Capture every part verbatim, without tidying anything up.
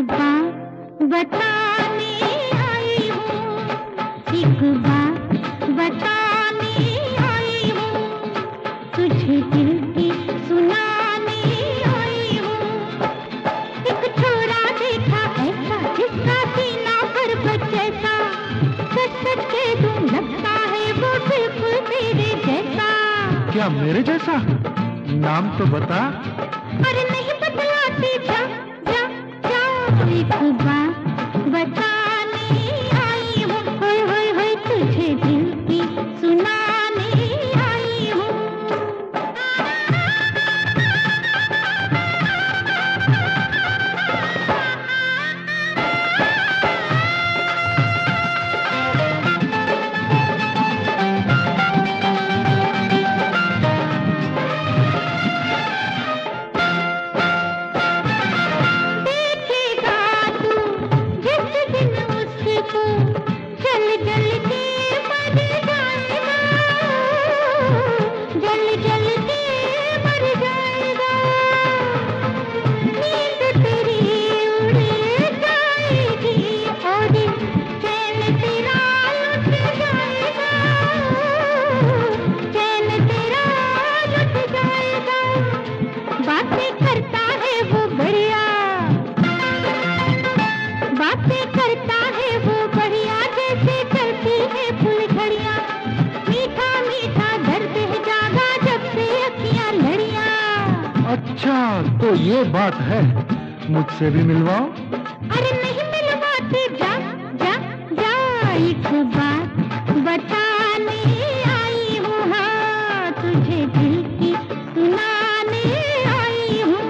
बात बताने आई हूँ, एक बात बताने आई हूँ, तुझे दिल की सुनाने आई हूँ। एक छोरा देखा ऐसा जिसका सीना पर्वत जैसा, सच सच कह दूं लगता है वो बिल्कुल तेरे जैसा। क्या मेरे जैसा? नाम तो बता। अरे नहीं बतलाती, जा जा जा। एक बात बताने आई हूँ, होय होय होय, तुझे दिल की सुनाने आई हूँ। जल जल के मर जाएगा, जल जल के मर जाएगा, नींद तेरी उड़ जाएगी और चैन तेरा लुट जाएगा, चैन तेरा लुट जाएगा। बातें करता है वो बढ़िया, बातें करता है वो बढ़िया, जैसे चलती है फुलझड़ियाँ। मीठा मीठा दर्द है जागा जब से अखियाँ लड़ियाँ। अच्छा तो ये बात है, मुझसे भी मिलवाओ। अरे नहीं मिलवाते, जा जा जा। एक बात बताने आई हूँ, हाँ तुझे दिल की सुनाने आई हूँ।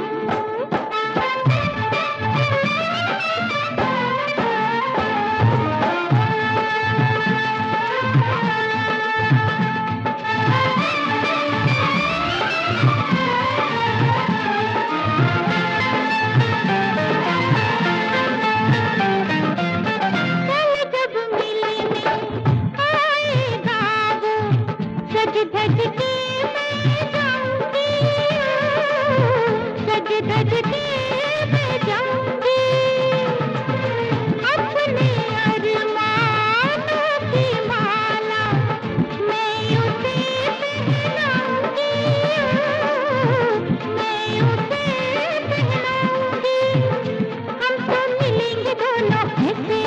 सज धज के मैं जाऊंगी, सज धज के मैं जाऊंगी, अपने अरमानों की माला मैं उसे पहनाऊंगी, मैं उसे पहनाऊंगी। हम तो मिलेंगे दोनों ऐसे,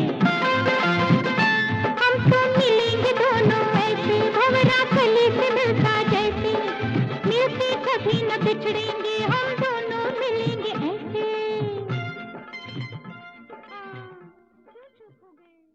हम तो मिलेंगे दोनों ऐसे, भंवरा कली से मिलता जैसे, मिलके कभी न बिछड़ेंगे, हम दोनों मिलेंगे ऐसे। हाँ, क्यों चुप हो गए?